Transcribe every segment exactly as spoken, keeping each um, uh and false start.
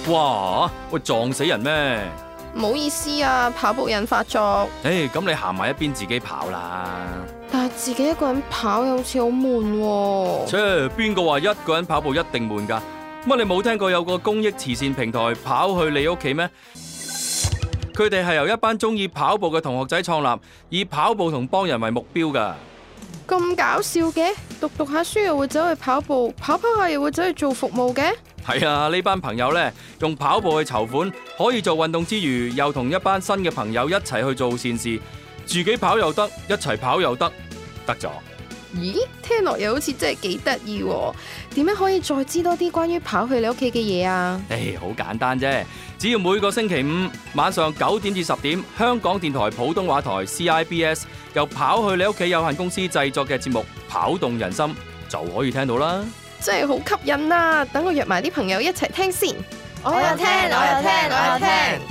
哇！喂，撞死人咩？ 唔好意思啊，跑步癮發作。 誒，咁你行埋一邊自己跑啦。 但係自己一個人跑又好似好悶喎。 切，邊個話一個人跑步一定悶㗎？乜你冇聽過有個公益慈善平台跑去你屋企咩？佢哋係由一班中意跑步嘅同學仔創立，以跑步同幫人為目標㗎。 咁搞笑嘅，讀讀下書又會走去跑步，跑跑下又會走去做服務嘅。 係啊，呢班朋友呢，用跑步去籌款，可以做運動之餘，又同一班新嘅朋友一齊去做善事，自己跑又得，一齊跑又得，得咗。 咦，聽落又好似真係幾得意喎！點樣可以再知多啲關於跑去你屋企嘅嘢啊？ 誒，好簡單啫，只要每個星期五晚上九點至十點，香港電台普通話台 C I B S 由跑去你屋企有限公司製作嘅節目《跑動人心》就可以聽到啦。 真係好吸引啊！等我約埋啲朋友一齊聽先。 我有聽，我有聽，我有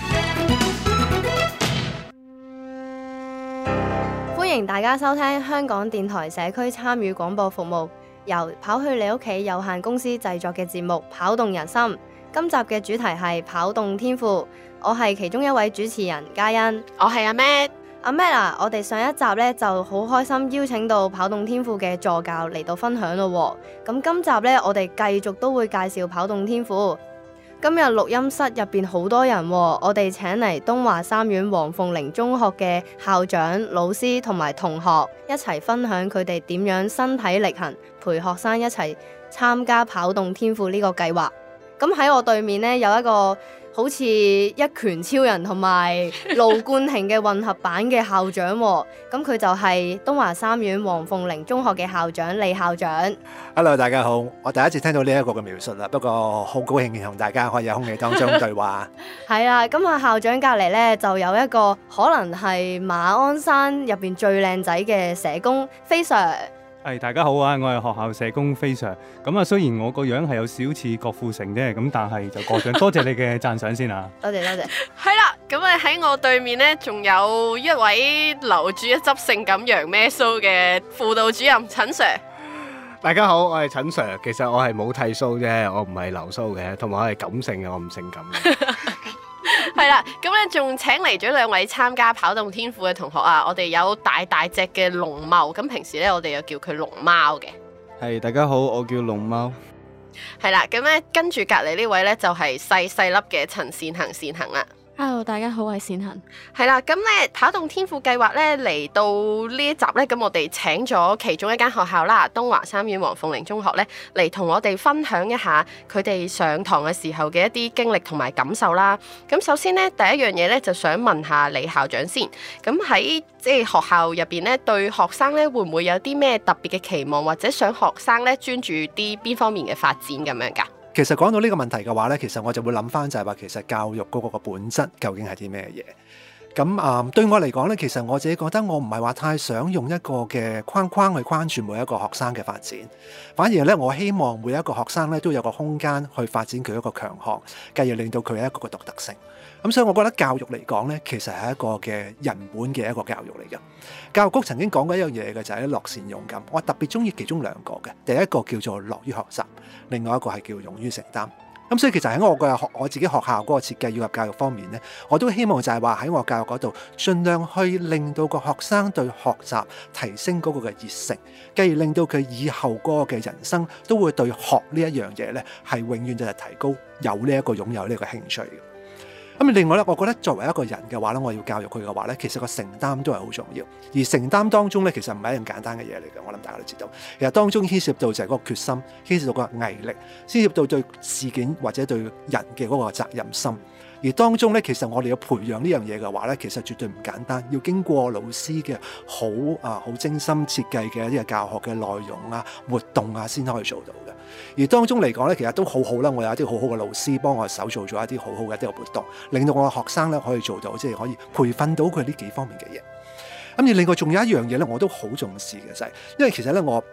聽。歡迎大家收聽香港電台社區參與廣播服務，由跑去你屋企有限公司製作嘅節目《跑動人心》。今集嘅主題係跑動天賦，我係其中一位主持人嘉欣， 我係阿 Matt。 阿 Matt 啊，我哋上一集咧就好開心邀請到跑動天賦嘅助教嚟到分享咯。咁今集咧，我哋繼續都會介紹跑動天賦。今日錄音室入邊好多人，我哋請嚟東華三院黃鳳玲中學嘅校長、老師同埋同學一齊分享佢哋點樣身體力行，陪學生一齊參加跑動天賦呢個計劃。咁喺我對面呢，有一個好似一拳超人同埋盧冠廷嘅混合版嘅校長，咁佢就係東華三院黃鳳玲中學嘅校長李校長。 Hello， 大家好，我第一次聽到呢一個嘅描述啦，不過好高興同大家可以喺空氣當中對話。 係啊，咁啊校長隔離呢，就有一個可能係馬鞍山入邊最靚仔嘅社工飛 Sir。 係，大家好啊！我係學校社工飛 Sir。咁啊，雖然我個樣係有少似郭富城啫，咁但係就過獎。多謝你嘅讚賞先啊！ 多謝多謝。 係啦，咁啊喺我對面呢，仲有一位留住一執性感羊咩鬚嘅輔導主任陳 Sir。 大家好，我係陳 Sir。其實我係冇剃鬚啫，我唔係留鬚嘅，同埋我係感性嘅，我唔性感嘅。 係啦，咁咧仲請嚟咗兩位參加跑動天賦嘅同學啊！我哋有大大隻嘅龍茂，咁平時咧我哋又叫佢龍貓嘅。 係，大家好，我叫龍貓。 係啦，咁咧跟住隔離呢位咧就係細細粒嘅陳善行善行啦。 Hello， 大家好，我係善行。 係啦，咁咧跑動天賦計劃咧嚟到呢一集咧，咁我哋請咗其中一間學校啦，東華三院黃鳳玲中學咧嚟同我哋分享一下佢哋上堂嘅時候嘅一啲經歷同埋感受啦。咁首先咧，第一樣嘢咧就想問下李校長先。咁喺即係學校入邊咧，對學生咧會唔會有啲咩特別嘅期望，或者想學生咧專注啲邊方面嘅發展咁樣㗎？ 其實講到呢個問題嘅話呢，其實我就會諗翻就係話，其實教育嗰個個本質究竟係啲咩嘢？咁啊、嗯，對我嚟講呢，其實我自己覺得我唔係話太想用一個嘅框框去框住每一個學生嘅發展，反而呢，我希望每一個學生呢都有個空間去發展佢一個強項，繼而令到佢有一個個獨特性。咁所以我覺得教育嚟講呢，其實係一個嘅人本嘅一個教育嚟嘅。教育局曾經講過一樣嘢嘅就係樂善勇敢，我特別中意其中兩個嘅，第一個叫做樂於學習，另外一個係叫勇於承擔。咁所以其實喺我嘅學我自己學校嗰個設計以及教育方面呢，我都希望就係話喺我教育嗰度，盡量去令到個學生對學習提升嗰個嘅熱誠，繼而令到佢以後嗰個嘅人生都會對學呢一樣嘢呢係永遠就係提高，有呢一個擁有呢個興趣嘅。咁另外咧，我覺得作為一個人嘅話咧，我要教育佢嘅話咧，其實個承擔都係好重要。而承擔當中咧，其實唔係一樣簡單嘅嘢嚟嘅。我諗大家都知道，其實當中牽涉到就係嗰個決心，牽涉到個毅力，牽涉到對事件或者對人嘅嗰個責任心。而當中咧，其實我哋要培養呢樣嘢嘅話咧，其實絕對唔簡單，要經過老師嘅好啊好精心設計嘅一啲嘅教學嘅內容啊、活動啊，先可以做到嘅。而當中嚟講咧，其實都好好啦，我有一啲好好嘅老師幫我手做咗一啲好好嘅一啲嘅活動，令到我嘅學生咧可以做到，即係可以培訓到佢呢幾方面嘅嘢。咁而另外仲有一樣嘢咧，我都好重視嘅就係，因為其實咧我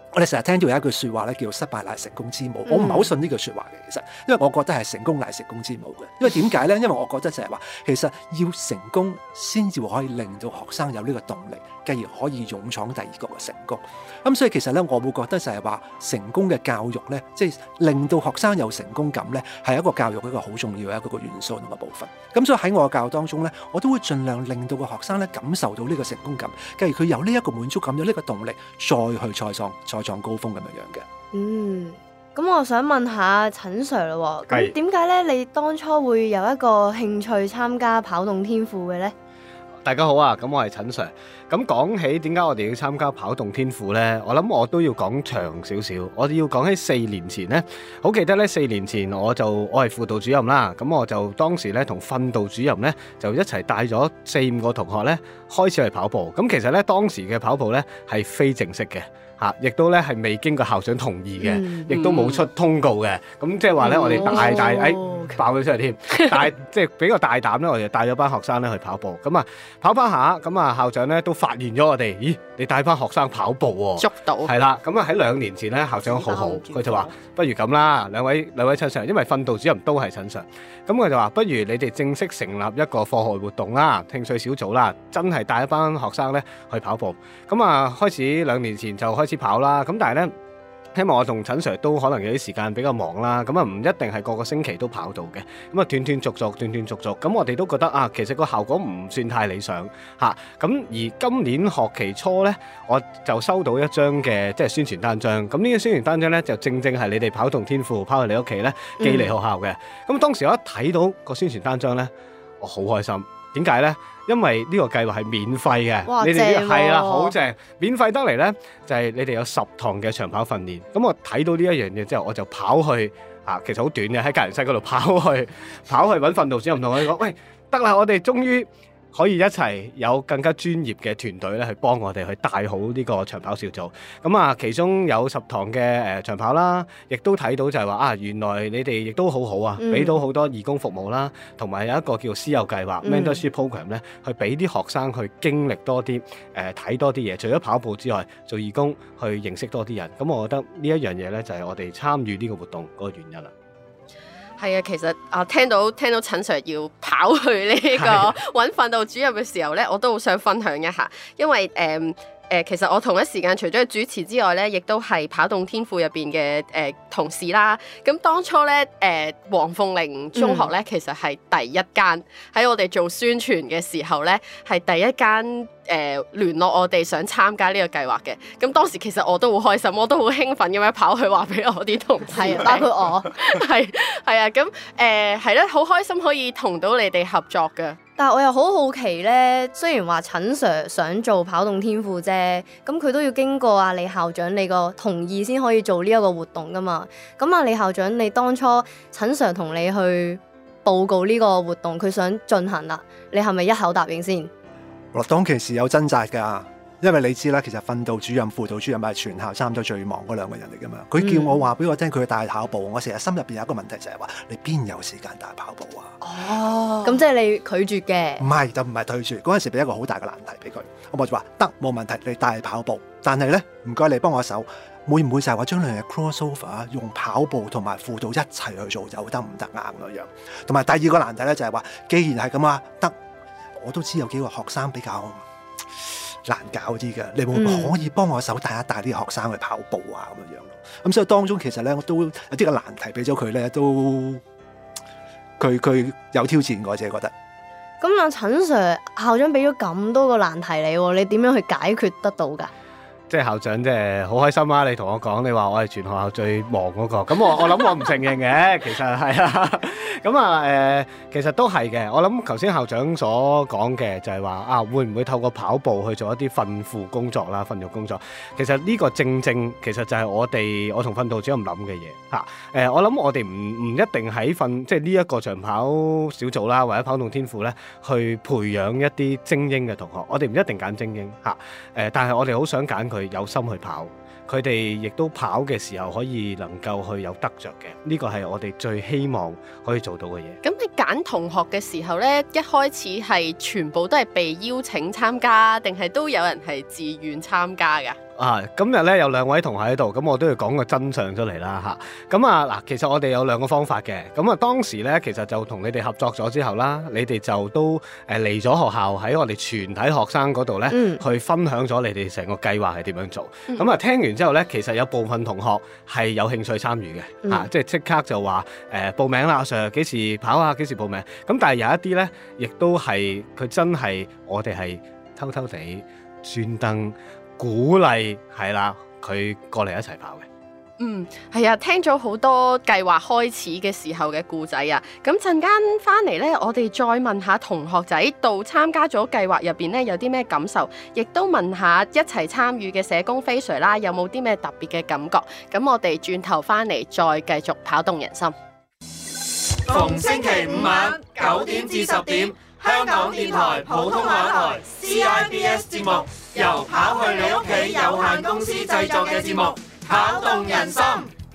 我哋成日聽到有一句説話咧，叫失敗乃成功之母。 嗯我唔係好信呢句説話嘅，其實，因為我覺得係成功乃成功之母嘅。因為點解咧？因為我覺得就係話，其實要成功先至可以令到學生有呢個動力，繼而可以勇闖第二個嘅成功。咁所以其實咧，我會覺得就係話，成功嘅教育咧，即係令到學生有成功感咧，係一個教育一個好重要嘅一個元素同埋部分。咁所以喺我嘅教育當中咧，我都會盡量令到個學生咧感受到呢個成功感，繼而佢有呢一個滿足感，有呢個動力，再去再創再創高峰咁樣樣嘅。 嗯，咁我想問下陳 Sir 咯，咁係點解咧？你當初會有一個興趣參加跑動天賦嘅咧？ 大家好啊，咁我係陳 Sir。咁講起點解我哋要參加跑動天賦呢？我諗我都要講長少少。我哋要講起四年前呢，好記得呢，四年前我就我係輔導主任啦。咁我就當時呢，同訓導主任呢，就一齊帶咗四五個同學呢，開始去跑步。咁其實呢，當時嘅跑步呢，係非正式嘅。嚇，亦都咧係未經過校長同意嘅，亦、嗯、都冇出通告嘅。咁即係話咧，我哋大大誒、哎、爆咗出嚟添，大即係比較大膽咧，我哋帶咗班學生咧去跑步。咁啊跑翻下，咁啊校長咧都發現咗我哋，咦？你帶班學生跑步喎、哦？ 捉到係啦。咁啊喺兩年前咧，校長好好，佢就話不如咁啦，兩位兩位陳 Sir，因為訓導主任都係陳 Sir，咁佢就話不如你哋正式成立一個課外活動啦，興趣小組啦，真係帶一班學生咧去跑步。咁啊開始兩年前就開始跑啦，咁但係咧，希望我同陳 Sir 都可能有啲時間比較忙啦，咁啊唔一定係個個星期都跑到嘅，咁啊斷斷續續，斷斷續續，咁我哋都覺得啊，其實個效果唔算太理想嚇，咁、啊、而今年學期初咧，我就收到一張嘅即係宣傳單張，咁呢個宣傳單張咧就正正係你哋跑動天賦跑去你屋企咧寄嚟學校嘅，咁、嗯、當時我一睇到個宣傳單張咧，我好開心，點解咧？因為呢個計劃係免費嘅，你哋係啦，好正，免費得嚟呢，就係、是、你哋有十堂嘅長跑訓練。咁我睇到呢一樣嘢之後，我就跑去啊，其實好短嘅，喺隔離西嗰度跑去，跑去揾訓導主任同佢講，喂，得啦，我哋終於可以一齊有更加專業嘅團隊咧，去幫我哋去帶好呢個長跑小組。咁啊，其中有十堂嘅誒長跑啦，亦都睇到就係話啊，原來你哋亦都好好啊，俾到好多義工服務啦，同埋有一個叫師友計劃 mentorship program 咧，去俾啲學生去經歷多啲誒睇多啲嘢。除咗跑步之外，做義工去認識多啲人。咁我覺得呢一樣嘢咧，就係我哋參與呢個活動嗰個原因啦。 係啊，其實啊，聽到聽到陳 Sir 要跑去呢個揾訓導主任嘅時候咧，我都好想分享一下，因為誒。嗯誒、呃，其實我同一時間除咗主持之外咧，亦都係跑動天賦入邊嘅誒同事啦。咁當初咧，誒、呃、黃鳳玲中學咧，其實係第一間喺我哋做宣傳嘅時候咧，係第一間誒、呃、聯絡我哋想參加呢個計劃嘅。咁當時其實我都好開心，我都好興奮咁樣跑去話俾我啲同事， 係包括我， 係係啊。咁誒係咧，好、呃、開心可以同到你哋合作嘅。 但係我又好好奇咧，雖然話陳 Sir 想做跑動天賦啫，咁佢都要經過啊李校長你個同意先可以做呢一個活動噶嘛。咁啊李校長，你當初陳 Sir 同你去報告呢個活動，佢想進行啦，你係咪一口答應先？ 我當其時有掙扎㗎。因為你知啦，其實訓導主任、輔導主任係全校差唔多最忙嗰兩個人嚟噶嘛。佢叫我話俾我聽，佢帶跑步，我成日心入邊有一個問題就係話，你邊有時間帶跑步啊？ 哦，咁即係你拒絕嘅？唔係，就唔係退絕。嗰陣時俾一個好大嘅難題俾佢，我就話得冇問題，你帶跑步，但係咧唔該你幫我手，會唔會就係話將兩樣 cross over 用跑步同埋輔導一齊去做就得唔得啱咁樣？同埋第二個難題咧就係話，既然係咁啊，得我都知有幾個學生比較難搞啲嘅，你會唔會可以幫我手帶一帶啲學生去跑步啊咁樣樣咯？咁所以當中其實咧，我都有啲嘅難題俾咗佢咧，都佢佢有挑戰，我自己覺得。 咁啊，陳 Sir 校長俾咗咁多個難題你，你點樣去解決得到㗎？ 即係校長，即係好開心啦！你同我講，你話我係全學校最忙嗰個，咁我我諗我唔承認嘅，其實係啊，咁啊誒，其實都係嘅。我諗頭先校長所講嘅就係話啊，會唔會透過跑步去做一啲訓輔工作啦、訓育工作？其實呢個正正其實就係我哋我同訓導主任諗嘅嘢嚇。誒，我諗我哋唔唔一定喺訓即係呢一個長跑小組啦，或者跑動天賦咧，去培養一啲精英嘅同學。我哋唔一定揀精英嚇。誒，但係我哋好想揀佢有心去跑，佢哋亦都跑嘅時候可以能夠去有得着嘅，呢個係我哋最希望可以做到嘅嘢。 咁你揀同學嘅時候呢，一開始係全部都係被邀請參加，定係都有人係自願參加㗎？ 啊，今日咧有兩位同學喺度，咁我都要講個真相出嚟啦嚇。咁啊嗱，其實我哋有兩個方法嘅。咁啊當時咧，其實就同你哋合作咗之後啦，你哋就都誒嚟咗學校喺我哋全體學生嗰度咧， 嗯去分享咗你哋成個計劃係點樣做。咁嗯啊、聽完之後咧，其實有部分同學係有興趣參與嘅， 嗯啊，即係即刻就話誒、呃、報名啦，阿 Sir 幾時跑啊？幾時報名？咁但係有一啲咧，亦都係佢真係我哋係偷偷地專登鼓勵係啦，佢過嚟一齊跑嘅。 嗯，係啊，聽咗好多計劃開始嘅時候嘅故仔啊，咁陣間翻嚟呢，我哋再問下同學仔到參加咗計劃入邊呢，有啲咩感受，亦都問下一齊參與嘅社工飛 Sir 啦，有冇啲咩特別嘅感覺？咁我哋轉頭翻嚟再繼續跑動人心。 逢星期五晚九點至十點，香港電台普通話台 C I B S 節目，由跑去你屋企有限公司製作嘅節目《跑動人心》。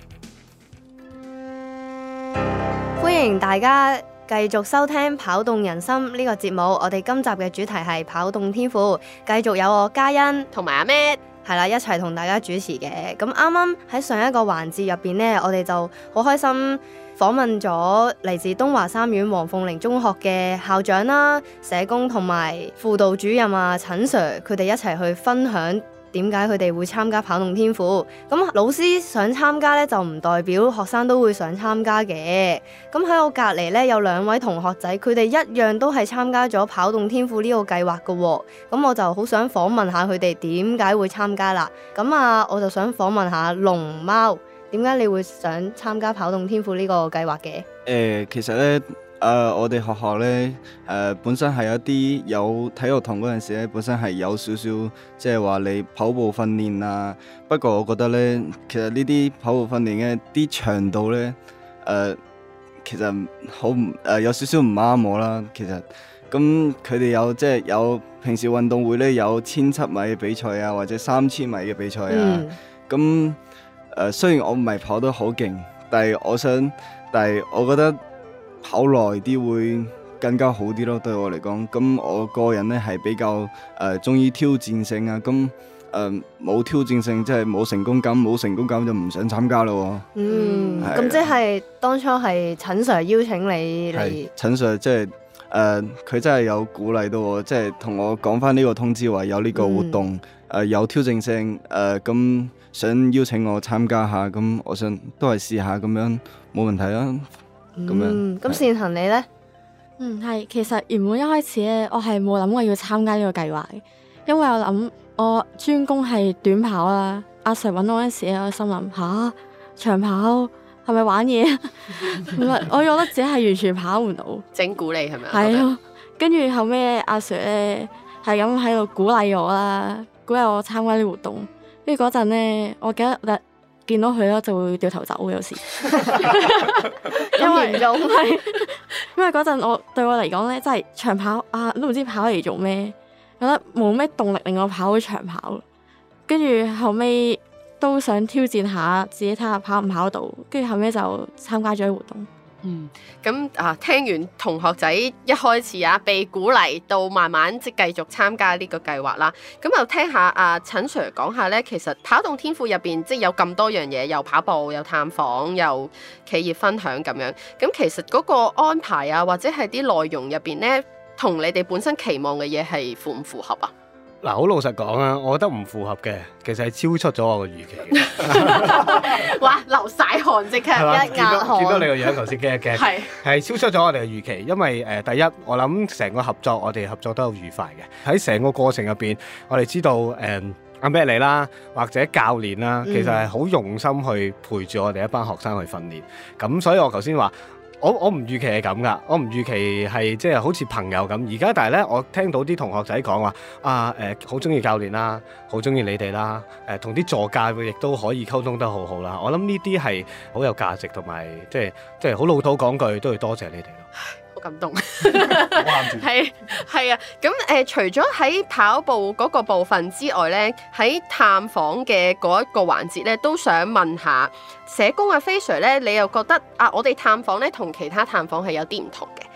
歡迎大家繼續收聽《跑動人心》呢個節目。我哋今集嘅主題係跑動天賦，繼續有我嘉欣同埋阿咩係啦，一齊同大家主持嘅。咁啱啱喺上一個環節入邊呢，我哋就好開心訪問咗嚟自東華三院黃鳳玲中學嘅校長啦、社工同埋輔導主任啊陳 Sir， 佢哋一齊去分享點解佢哋會參加跑動天賦。咁老師想參加咧，就唔代表學生都會想參加嘅。咁喺我隔離咧有兩位同學仔，佢哋一樣都係參加咗跑動天賦呢個計劃嘅喎。咁我就好想訪問下佢哋點解會參加啦。咁啊，我就想訪問下龍貓，點解你會想參加跑動天賦呢個計劃嘅？ 誒、呃，其實咧，誒、呃，我哋學校咧，誒、呃，本身係有啲有體育堂嗰陣時咧，本身係有少少，即係話你跑步訓練啊。不過我覺得咧，其實呢啲跑步訓練嘅啲長度咧，誒、呃，其實好唔誒有少少唔啱我啦。其實，咁佢哋有即係有平時運動會咧有千七米嘅比賽啊，或者三千米嘅比賽啊，咁、嗯。誒、呃、雖然我唔係跑得好勁，但係我想，但係我覺得跑耐啲會更加好啲咯。對我嚟講，咁我個人咧係比較誒中意挑戰性啊。咁誒冇挑戰性，即係冇成功感，冇成功感就唔想參加咯。 嗯，咁即係當初係陳 Sir 邀請你嚟。 陳 Sir 即係誒，佢真係有鼓勵到我，即係同我講翻呢個通知話有呢個活動，誒、嗯呃、有挑戰性，誒、呃、咁。想邀請我參加下，咁我想都係試下咁樣，冇問題啦。咁樣。 嗯，咁善行你呢？ 嗯，係，其實原本一開始咧，我係冇諗過要參加呢個計劃嘅，因為我諗我專攻係短跑啦。阿 Sir 揾我嗰陣時咧，我心諗吓長跑係咪玩嘢？唔係，我覺得自己係完全跑唔到。 整蠱你係咪？ 係啊，跟住後尾阿 Sir 咧係咁喺度鼓勵我啦，鼓勵我參加啲活動。跟住嗰陣咧，我記得我見到佢咧就會掉頭走，有時。因為係，因為嗰陣我對我嚟講咧，真係長跑啊，都唔知跑嚟做咩，覺得冇咩動力令我跑去長跑。跟住後尾都想挑戰下自己睇下跑唔跑到，跟住後尾就參加咗啲活動。 嗯，咁啊，聽完同學仔一開始啊被鼓勵到慢慢即係繼續參加呢個計劃啦，咁又聽下啊陳 Sir 講下咧，其實跑動天賦入邊即係有咁多樣嘢，又跑步，又探訪，又企業分享咁樣，咁其實嗰個安排啊，或者係啲內容入邊咧，同你哋本身期望嘅嘢係符唔符合啊？ 嗱，好老實講啊，我覺得唔符合嘅，其實係超出咗我嘅預期嘅。 哇，流晒汗即刻一壓汗。 見到你個樣頭先驚一驚，係係超出咗我哋嘅預期，因為誒、呃、第一，我諗成個合作我哋合作得好愉快嘅。喺成個過程入邊，我哋知道誒阿咩你啦，或者教練啦，其實係好用心去陪住我哋一班學生去訓練。咁所以我頭先話。我我唔預期係咁噶，我唔預期係即係好似朋友咁。而家但係咧，我聽到啲同學仔講話啊誒，好中意教練啦，好中意你哋啦，誒同啲助教亦都可以溝通得好好啦。我諗呢啲係好有價值，同埋即係即係好老土講句，都要多謝你哋咯。 好感動，係係啊！咁誒、呃，除咗喺跑步嗰個部分之外咧，喺探訪嘅嗰一個環節咧，都想問下社工啊飛 Sir 咧，你又覺得啊，我哋探訪咧同其他探訪係有啲唔同嘅。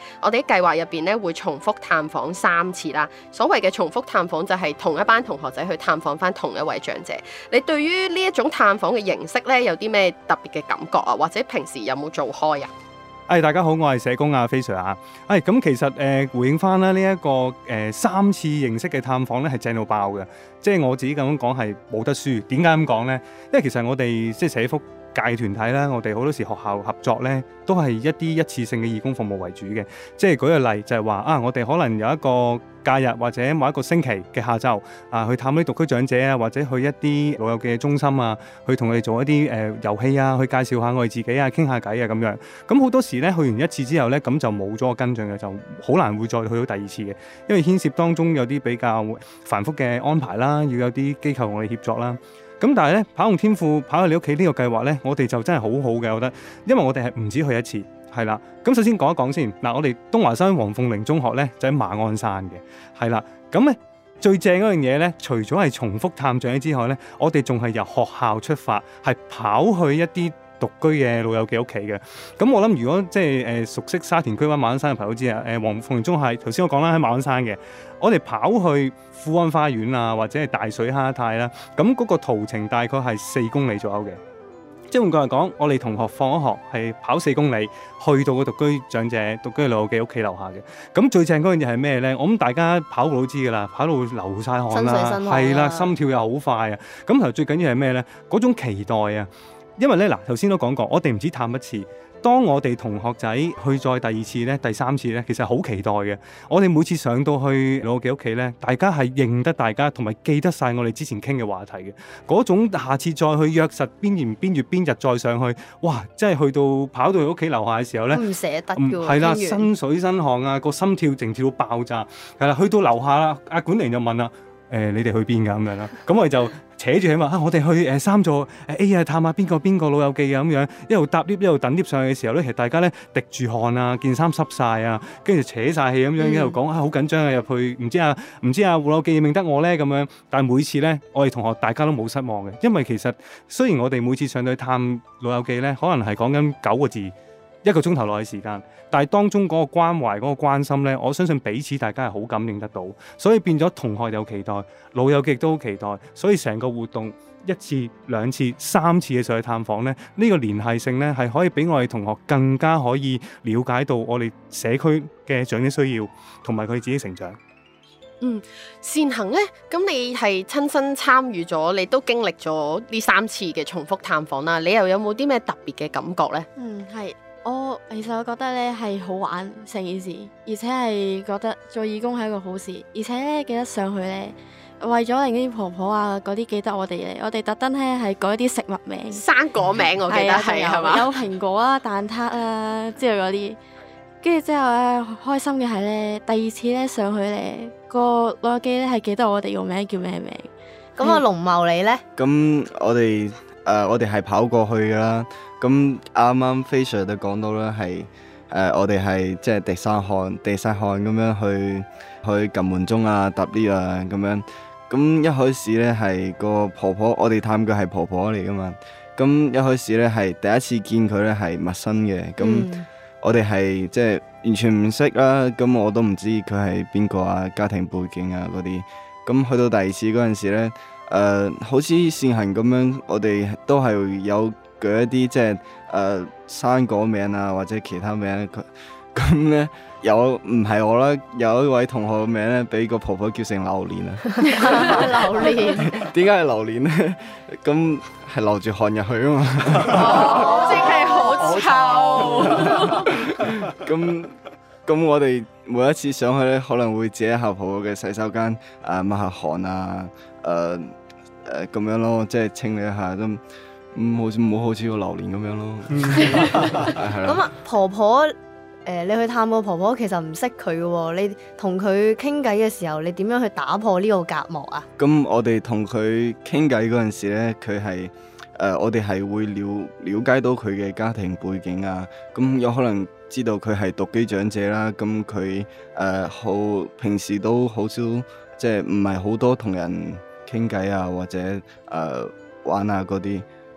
我哋喺計劃入邊咧會重複探訪三次啦。所謂嘅重複探訪就係同一班同學仔去探訪翻同一位長者。你對於呢一種探訪嘅形式咧有啲咩特別嘅感覺啊？或者平時有冇做開啊？ 誒，大家好，我係社工阿飛 Sir 啊。誒，咁其實誒、呃、回應翻啦，呢一個誒、呃、三次形式嘅探訪咧係正到爆嘅，即係我自己咁樣講係冇得輸。點解咁講咧？因為其實我哋即係社福界團體啦，我哋好多時學校合作咧，都係一啲一次性嘅義工服務為主嘅。即係舉個例就係話啊，我哋可能有一個假日或者某一個星期嘅下晝啊，去探啲獨居長者啊，或者去一啲老友記嘅中心啊，去同佢哋做一啲誒遊戲啊，去介紹下我哋自己啊，傾下偈啊咁樣。咁好多時咧去完一次之後咧，咁就冇咗個跟進嘅，就好難會再去到第二次嘅，因為牽涉當中有啲比較繁複嘅安排啦，要有啲機構同我哋協作啦。咁但係咧，跑動天賦跑去你屋企呢個計劃咧，我哋就真係好好嘅，我覺得，因為我哋係唔止去一次，係啦。咁首先講一講先，嗱，我哋東華三院黃鳳玲中學咧就喺馬鞍山嘅，係啦。咁咧最正嗰樣嘢咧，除咗係重複探長之外咧，我哋仲係由學校出發，係跑去一啲獨居嘅老友記屋企嘅。咁我諗如果即係誒熟悉沙田區或者馬鞍山嘅朋友知啊，誒黃鳳玲中學頭先我講啦喺馬鞍山嘅，我哋跑去富安花園啊或者係大水蝦太啦，咁嗰個途程大概係四公里左右嘅。即係換句話講，我哋同學放咗學係跑四公里去到個獨居長者、獨居老友記屋企樓下嘅。咁最正嗰樣嘢係咩咧？我諗大家跑步都知㗎啦，跑到流晒汗啦，係啦，心跳又好快啊。咁頭最緊要係咩咧？嗰種期待啊！因為咧嗱，頭先都講過，我哋唔止探一次。當我哋同學仔去再第二次咧、第三次咧，其實好期待嘅。我哋每次上到去老友記屋企咧，大家係認得大家，同埋記得晒我哋之前傾嘅話題嘅。嗰種下次再去約實邊年邊月邊日再上去，哇！真係去到跑到佢屋企樓下嘅時候咧， 唔捨得㗎喎。 係啦，身水身汗啊，個心跳靜跳到爆炸。係啦，去到樓下啦，阿管寧就問啦：誒、呃，你哋去邊㗎？咁樣啦。咁我哋就扯住佢話啊，我哋去誒三座誒 A 啊，探下邊個邊個老友記啊咁樣，一路搭 lift 一路等 lift 上去嘅時候咧，其實大家咧滴住汗啊，件衫濕晒啊，跟住扯晒氣咁樣，一路講啊好緊張啊入去，唔知啊唔知啊老友記認唔認得我咧咁樣，但係每次咧我哋同學大家都冇失望嘅，因為其實雖然我哋每次上去探老友記咧，可能係講緊九個字一個鐘頭內嘅時間，但係當中嗰個關懷嗰個關心咧，我相信彼此大家係好感應得到，所以變咗同學有期待，老友記亦都好期待，所以成個活動一次、兩次、三次嘅上去探訪咧，呢個聯繫性咧係可以俾我哋同學更加可以了解到我哋社區嘅長者需要同埋佢自己成長。 嗯，善行咧，咁你係親身參與咗，你都經歷咗呢三次嘅重複探訪啦，你又有冇啲咩特別嘅感覺咧？ 嗯，係。我其實我覺得咧係好玩成件事，而且係覺得做義工係一個好事，而且咧記得上去咧，為咗令啲婆婆啊嗰啲記得我哋咧，我哋特登咧係改啲食物名、 生果名，我記得係係嘛， 有蘋果啊、蛋撻啊之類嗰啲。跟住之後咧，開心嘅係咧，第二次咧上去咧，個老友記咧係記得我哋個名叫咩名。 咁啊，龍茂你咧？ 咁我哋誒、呃、我哋係跑過去㗎啦。咁啱啱飛 Sir 都講到啦，係誒、呃、我哋係即係滴晒汗、滴晒汗咁樣去去撳門鐘啊、搭 lift 啊咁樣。咁一開始咧係個婆婆，我哋探嘅係婆婆嚟噶嘛。咁一開始咧係第一次見佢咧係陌生嘅。咁、嗯、我哋係即係完全唔識啦。咁我都唔知佢係邊個啊，家庭背景啊嗰啲。咁去到第二次嗰陣時咧，誒、呃、好似善行咁樣，我哋都係有舉一啲即係誒生果名啊，或者其他名，佢咁咧有唔係我啦，有一位同學嘅名咧，俾個婆婆叫成榴蓮啊！ 榴蓮點解係榴蓮咧？咁係流住汗入去啊嘛！ 即係好臭。 咁咁我哋每一次上去咧，可能會借一下婆婆嘅洗手間啊，抹下汗啊，誒誒咁樣咯，即係清理一下都。嗯，好似冇好似個榴蓮咁樣咯。 咁啊，婆婆，誒、呃，你去探個婆婆，其實唔識佢嘅喎。你同佢傾偈嘅時候，你點樣去打破呢個隔膜啊？ 咁我哋同佢傾偈嗰陣時咧，佢係誒，我哋係會了了解到佢嘅家庭背景啊。咁有可能知道佢係獨居長者啦。咁佢誒好平時都好少，即係唔係好多同人傾偈啊，或者誒、呃、玩啊嗰啲。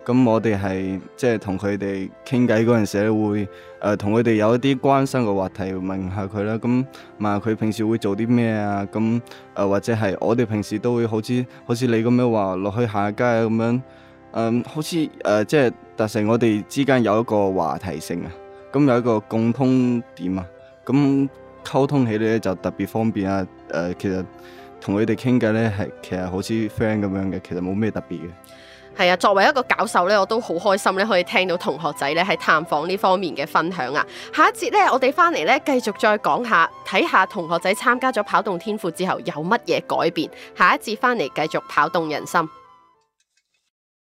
咁我哋係即係同佢哋傾偈嗰陣時咧，會誒同佢哋有一啲關心嘅話題問下佢啦。咁問下佢平時會做啲咩啊？咁誒、呃、或者係我哋平時都會好似好似你咁樣話落去行下街啊咁樣。嗯，好似誒、呃、即係達成我哋之間有一個話題性啊。咁有一個共通點啊。咁溝通起嚟咧就特別方便啊。誒、呃、其實同佢哋傾偈咧係其實好似 friend 咁樣嘅，其實冇咩特別嘅。 係啊，作為一個教授咧，我都好開心咧，可以聽到同學仔咧喺探訪呢方面嘅分享啊！下一節咧，我哋翻嚟咧繼續再講下，睇下同學仔參加咗跑動天賦之後有乜嘢改變。下一節翻嚟繼續跑動人心。